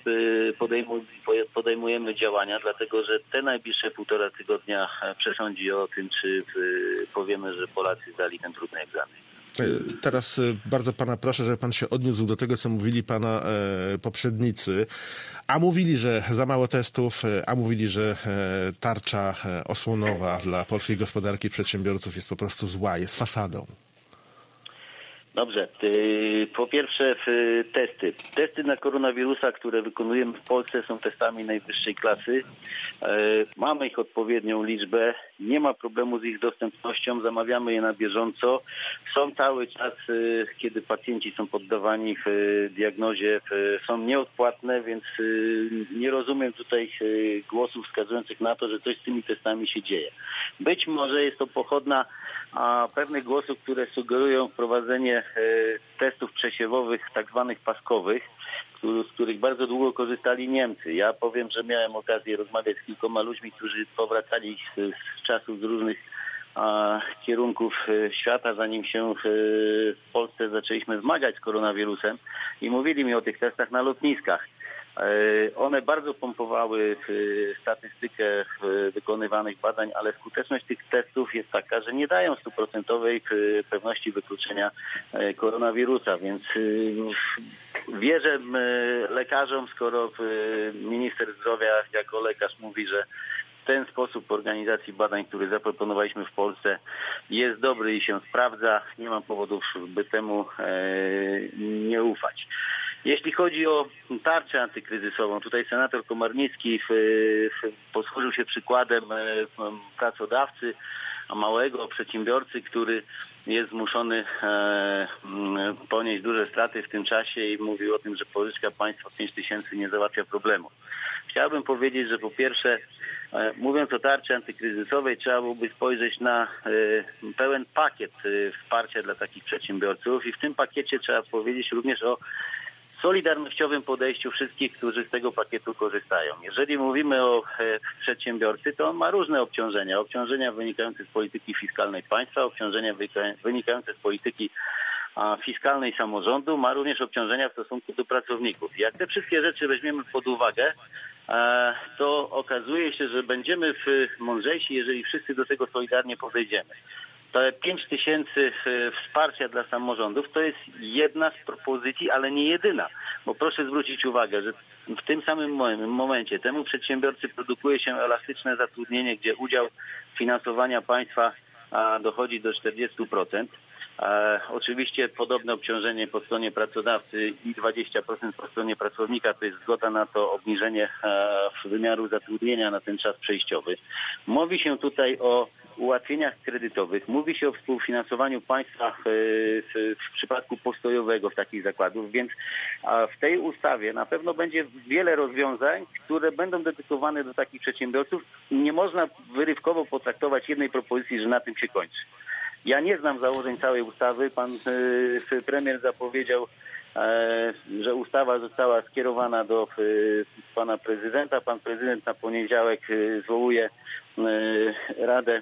Speaker 7: podejmujemy działania, dlatego że te najbliższe 1,5 tygodnia przesądzi o tym, czy powiemy, że Polacy zdali ten trudny egzamin.
Speaker 1: Teraz bardzo pana proszę, żeby pan się odniósł do tego, co mówili pana poprzednicy. A mówili, że za mało testów, a mówili, że tarcza osłonowa dla polskiej gospodarki i przedsiębiorców jest po prostu zła, jest fasadą.
Speaker 7: Dobrze. Po pierwsze testy. Testy na koronawirusa, które wykonujemy w Polsce, są testami najwyższej klasy. Mamy ich odpowiednią liczbę. Nie ma problemu z ich dostępnością. Zamawiamy je na bieżąco. Są cały czas, kiedy pacjenci są poddawani diagnozie, są nieodpłatne, więc nie rozumiem tutaj głosów wskazujących na to, że coś z tymi testami się dzieje. Być może jest to pochodna pewnych głosów, które sugerują wprowadzenie testów przesiewowych, tak zwanych paskowych, z których bardzo długo korzystali Niemcy. Ja powiem, że miałem okazję rozmawiać z kilkoma ludźmi, którzy powracali z czasów z różnych kierunków świata, zanim się w Polsce zaczęliśmy zmagać z koronawirusem i mówili mi o tych testach na lotniskach. One bardzo pompowały statystykę wykonywanych badań, ale skuteczność tych testów jest taka, że nie dają 100% pewności wykluczenia koronawirusa, więc wierzę lekarzom, skoro minister zdrowia jako lekarz mówi, że ten sposób organizacji badań, który zaproponowaliśmy w Polsce, jest dobry i się sprawdza. Nie mam powodów, by temu nie ufać. Jeśli chodzi o tarczę antykryzysową, tutaj senator Komarnicki posłużył się przykładem pracodawcy, małego przedsiębiorcy, który jest zmuszony ponieść duże straty w tym czasie i mówił o tym, że pożyczka państwa 5 tysięcy nie załatwia problemu. Chciałbym powiedzieć, że po pierwsze, mówiąc o tarczy antykryzysowej, trzeba byłoby spojrzeć na pełen pakiet wsparcia dla takich przedsiębiorców i w tym pakiecie trzeba powiedzieć również o solidarnościowym podejściu wszystkich, którzy z tego pakietu korzystają. Jeżeli mówimy o przedsiębiorcy, to on ma różne obciążenia. Obciążenia wynikające z polityki fiskalnej państwa, obciążenia wynikające z polityki fiskalnej samorządu, ma również obciążenia w stosunku do pracowników. Jak te wszystkie rzeczy weźmiemy pod uwagę, to okazuje się, że będziemy mądrzejsi, jeżeli wszyscy do tego solidarnie podejdziemy. Te 5 tysięcy wsparcia dla samorządów to jest jedna z propozycji, ale nie jedyna. Bo proszę zwrócić uwagę, że w tym samym momencie temu przedsiębiorcy produkuje się elastyczne zatrudnienie, gdzie udział finansowania państwa dochodzi do 40%. Oczywiście podobne obciążenie po stronie pracodawcy i 20% po stronie pracownika to jest zgoda na to obniżenie wymiaru zatrudnienia na ten czas przejściowy. Mówi się tutaj o ułatwieniach kredytowych, mówi się o współfinansowaniu państwa w przypadku postojowego w takich zakładów, więc w tej ustawie na pewno będzie wiele rozwiązań, które będą dedykowane do takich przedsiębiorców. Nie można wyrywkowo potraktować jednej propozycji, że na tym się kończy. Ja nie znam założeń całej ustawy. Pan premier zapowiedział, że ustawa została skierowana do pana prezydenta. Pan prezydent na poniedziałek zwołuje Radę,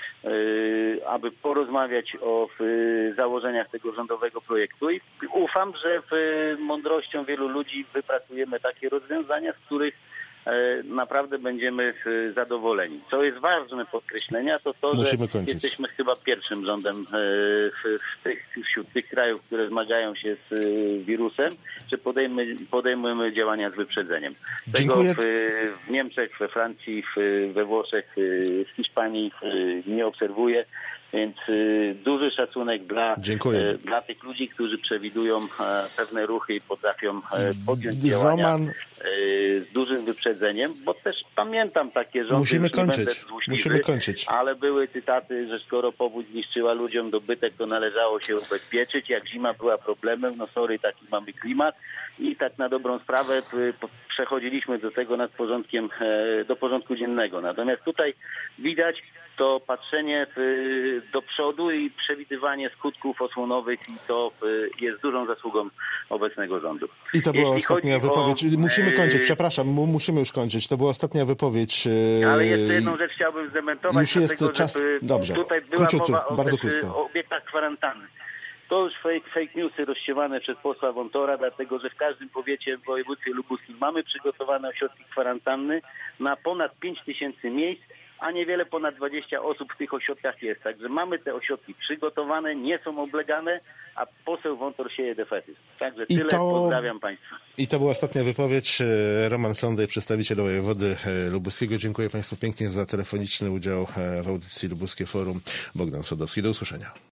Speaker 7: aby porozmawiać o założeniach tego rządowego projektu i ufam, że mądrością wielu ludzi wypracujemy takie rozwiązania, z których naprawdę będziemy zadowoleni. Co jest ważne podkreślenia, to to, że jesteśmy chyba pierwszym rządem wśród tych krajów, które zmagają się z wirusem, że podejmujemy działania z wyprzedzeniem. Tego w Niemczech, we Francji, we Włoszech, w Hiszpanii nie obserwuję. Więc duży szacunek dla tych ludzi, którzy przewidują pewne ruchy i potrafią podjąć działania z dużym wyprzedzeniem, bo też pamiętam takie rządy,
Speaker 1: Musimy kończyć.
Speaker 7: Ale były cytaty, że skoro powódź zniszczyła ludziom dobytek, to należało się ubezpieczyć. Jak zima była problemem, no sorry, taki mamy klimat i tak na dobrą sprawę przechodziliśmy do tego do porządku dziennego. Natomiast tutaj widać to patrzenie do przodu i przewidywanie skutków osłonowych i to jest dużą zasługą obecnego rządu.
Speaker 1: I to była ostatnia wypowiedź. Musimy kończyć, przepraszam, musimy już kończyć. To była ostatnia wypowiedź.
Speaker 7: Ale jeszcze jedną rzecz chciałbym zdementować.
Speaker 1: Już jest czas. Dobrze.
Speaker 7: Tutaj była mowa o obiektach kwarantanny. To już fake newsy rozsiewane przez posła Wątora, dlatego że w każdym powiecie w województwie lubuskim mamy przygotowane ośrodki kwarantanny na ponad 5 000 miejsc, a niewiele ponad 20 osób w tych ośrodkach jest. Także mamy te ośrodki przygotowane, nie są oblegane, a poseł Wątor sieje defetyzm. Także tyle, pozdrawiam Państwa.
Speaker 1: I to była ostatnia wypowiedź. Roman Sondej, przedstawiciel wojewody lubuskiego. Dziękuję Państwu pięknie za telefoniczny udział w audycji Lubuskie Forum. Bogdan Sadowski, do usłyszenia.